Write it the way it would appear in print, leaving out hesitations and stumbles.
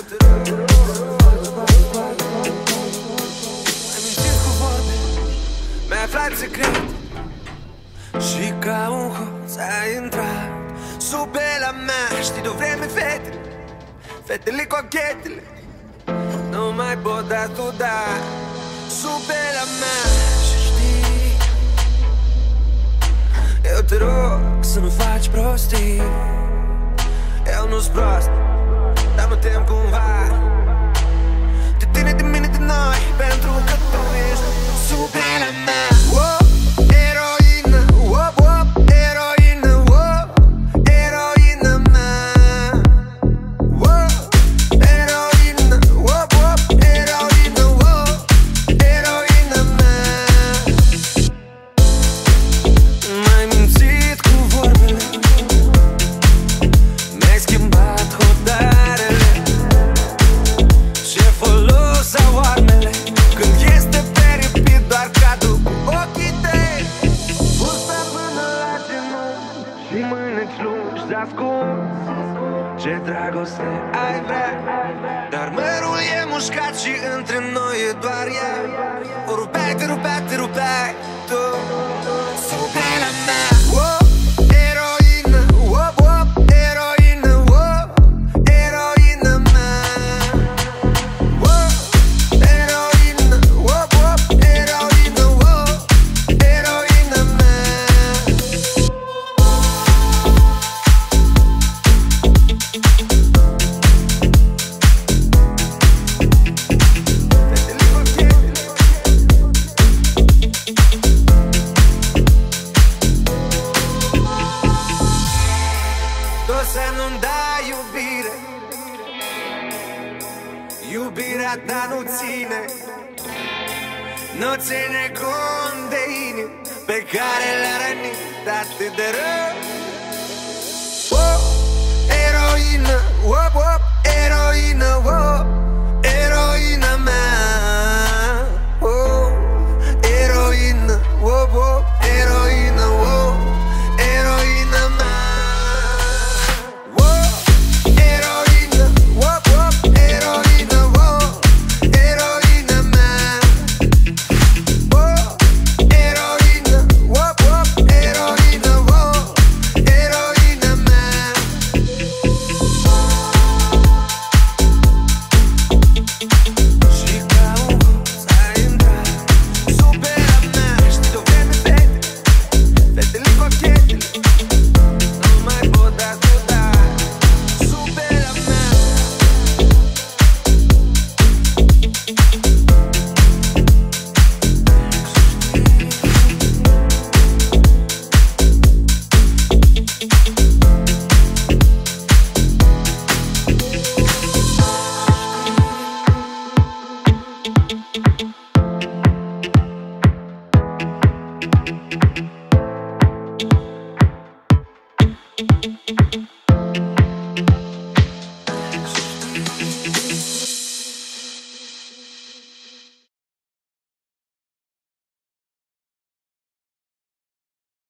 Mi-ai aflat secret și ca un hoț ai intrat sub bela mea. Știi de-o vreme fetele, fetele cochetele nu mai pot atuda sub bela mea. Și știi, eu te rog să nu faci prostii. Eu nu-s prost, dar mă tem cumva de tine, de mine, de noi, pentru că tu ești sub bela mea. Ce dragoste ai vrea, dar mărul e mușcat și între noi e doar ea. O rupeai, te rupeai, te rupeai tu sub bela mea. Eroină, eroină, eroină mea. Eroină, eroină, eroină mea. Să nu-mi dai iubire, iubirea ta nu ține, nu ține cont de inimi pe care le-a rănit atât de rău. Eroină, eroină, eroină mea. Eroină, eroină, eroină mea. Thank you.